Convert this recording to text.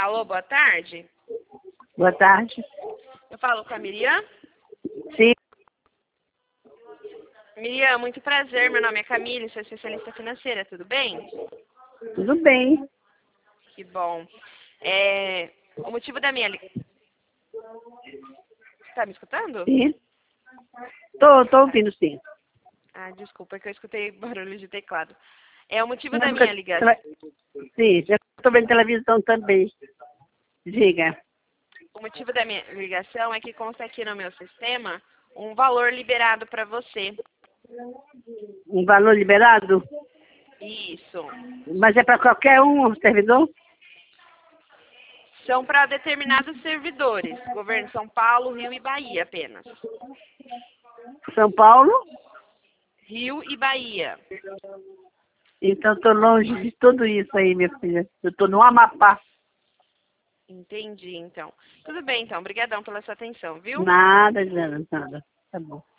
Alô, boa tarde. Boa tarde. Eu falo com a Miriam. Sim, Miriam, muito prazer. Meu nome é Camille, sou especialista financeira, tudo bem? tudo bem. Que bom. O motivo da minha... Tá me escutando? Sim. Tô ouvindo, sim. Ah, desculpa, é que eu escutei barulho de teclado. O motivo Não, da minha ligação... Sim, já estou vendo televisão também. Diga. O motivo da minha ligação é que consta aqui no meu sistema um valor liberado para você. Um valor liberado? Isso. Mas é para qualquer um, servidor? São para determinados servidores. Governo de São Paulo, Rio e Bahia apenas. São Paulo? Rio e Bahia. Então estou longe de tudo isso aí, minha filha. Eu estou no Amapá. Entendi, então. Tudo bem, então. Obrigadão pela sua atenção, viu? Nada, Jana, nada. Tá bom.